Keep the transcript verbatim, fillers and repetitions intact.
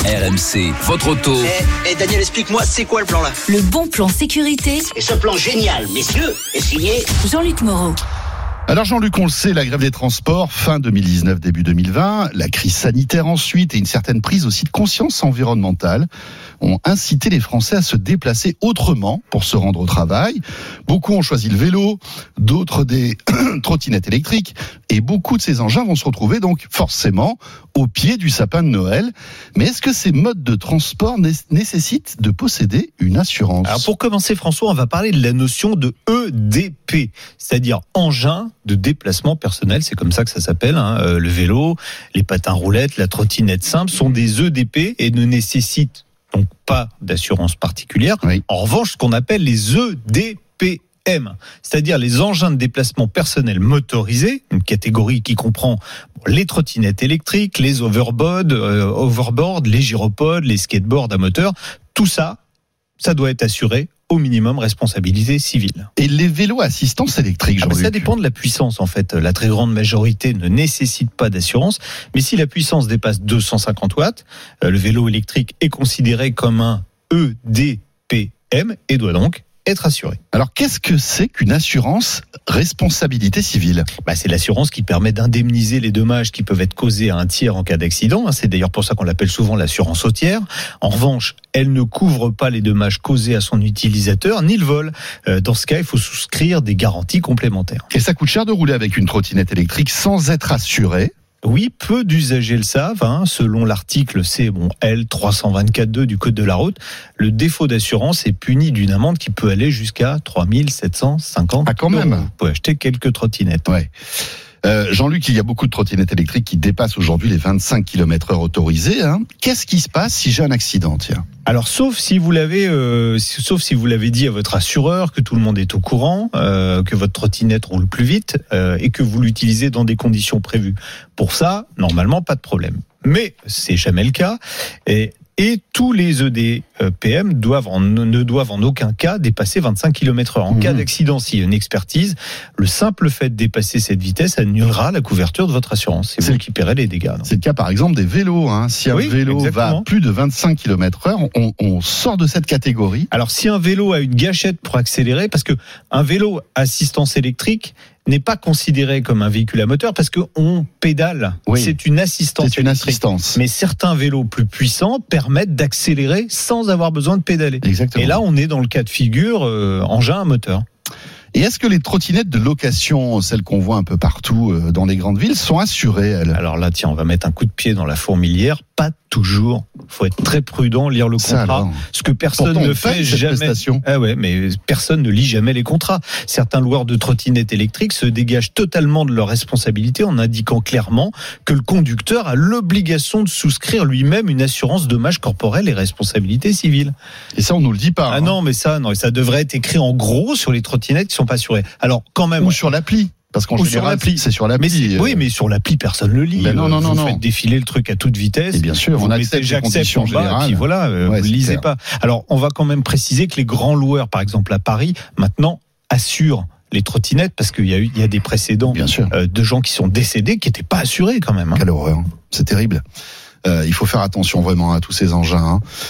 R M C, votre auto. Eh, hey, Daniel, explique-moi, c'est quoi le plan là ? Le bon plan sécurité. Et ce plan génial, messieurs, est signé Jean-Luc Moreau. Alors Jean-Luc, on le sait, la grève des transports, fin deux mille dix-neuf, début deux mille vingt, la crise sanitaire ensuite et une certaine prise aussi de conscience environnementale ont incité les Français à se déplacer autrement pour se rendre au travail. Beaucoup ont choisi le vélo, d'autres des trottinettes électriques et beaucoup de ces engins vont se retrouver donc forcément au pied du sapin de Noël. Mais est-ce que ces modes de transport né- nécessitent de posséder une assurance ? Alors pour commencer, François, on va parler de la notion de E D P, c'est-à-dire engin de déplacement personnel, c'est comme ça que ça s'appelle, hein. euh, le vélo, les patins roulettes, la trottinette simple sont des E D P et ne nécessitent donc pas d'assurance particulière. Oui. En revanche, ce qu'on appelle les E D P M, c'est-à-dire les engins de déplacement personnel motorisés, une catégorie qui comprend les trottinettes électriques, les overboards, euh, overboard, les gyropodes, les skateboards à moteur, tout ça, ça doit être assuré au minimum responsabilité civile. Et les vélos à assistance électrique, Ah bah Jean-Luc ? ça dépend de la puissance en fait. La très grande majorité ne nécessite pas d'assurance, mais si la puissance dépasse deux cent cinquante watts, euh, le vélo électrique est considéré comme un E D P M et doit donc être assuré. Alors qu'est-ce que c'est qu'une assurance responsabilité civile ? Bah, c'est l'assurance qui permet d'indemniser les dommages qui peuvent être causés à un tiers en cas d'accident. C'est d'ailleurs pour ça qu'on l'appelle souvent l'assurance routière. En revanche, elle ne couvre pas les dommages causés à son utilisateur, ni le vol. Dans ce cas, il faut souscrire des garanties complémentaires. Et ça coûte cher de rouler avec une trottinette électrique sans être assuré ? Oui, peu d'usagers le savent. Hein. Selon l'article C bon, L trois cent vingt-quatre deux du Code de la route, le défaut d'assurance est puni d'une amende qui peut aller jusqu'à trois mille sept cent cinquante Ah, quand même. euros. Vous pouvez acheter quelques trottinettes. Ouais. Euh, Jean-Luc, il y a beaucoup de trottinettes électriques qui dépassent aujourd'hui les vingt-cinq kilomètres heure autorisés. Hein. Qu'est-ce qui se passe si j'ai un accident, tiens ? Alors, sauf si vous l'avez, euh, sauf si vous l'avez dit à votre assureur, que tout le monde est au courant, euh, que votre trottinette roule plus vite euh, et que vous l'utilisez dans des conditions prévues. Pour ça, normalement, pas de problème. Mais c'est jamais le cas. Et Et tous les E D P M doivent en, ne doivent en aucun cas dépasser vingt-cinq kilomètres heure. En mmh. cas d'accident, s'il y a une expertise, le simple fait de dépasser cette vitesse annulera la couverture de votre assurance. C'est, c'est vous qui paierez les dégâts. Non ? C'est le cas par exemple des vélos. Hein. Si un oui, vélo exactement. va à plus de vingt-cinq kilomètres heure, on, on sort de cette catégorie. Alors si un vélo a une gâchette pour accélérer, parce que un vélo assistance électrique n'est pas considéré comme un véhicule à moteur parce qu'on pédale. Oui. C'est une assistance. C'est une assistance. Mais certains vélos plus puissants permettent d'accélérer sans avoir besoin de pédaler. Exactement. Et là, on est dans le cas de figure euh, engin à moteur. Et est-ce que les trottinettes de location, celles qu'on voit un peu partout dans les grandes villes, sont assurées, elles ? Alors là, tiens, on va mettre un coup de pied dans la fourmilière. Pas toujours. Faut être très prudent, lire le Ça contrat. alors. Ce que personne Pourtant, ne on fait cette jamais. prestation. Ah ouais, mais personne ne lit jamais les contrats. Certains loueurs de trottinettes électriques se dégagent totalement de leur responsabilité en indiquant clairement que le conducteur a l'obligation de souscrire lui-même une assurance dommages corporels et responsabilité civile. Et ça, on nous le dit pas. Ah hein. non, mais ça, non, ça devrait être écrit en gros sur les trottinettes qui sont pas assurées. Alors quand même. Ou sur l'appli. Parce qu'en Ou général, sur l'appli. c'est sur l'appli. Mais c'est, oui, mais sur l'appli, personne le lit. Ben non, non, vous non, non. faites défiler le truc à toute vitesse. Et bien sûr, vous on mettez accepte les j'accepte conditions en bas, générales. et puis voilà, euh, Ouais, vous c'est ne lisez clair. pas. Alors, on va quand même préciser que les grands loueurs, par exemple à Paris, maintenant assurent les trottinettes parce qu'il y a eu, il y a des précédents Bien sûr. euh, de gens qui sont décédés qui n'étaient pas assurés quand même. Hein. Quelle horreur. C'est terrible. Euh, il faut faire attention vraiment à tous ces engins. Hein.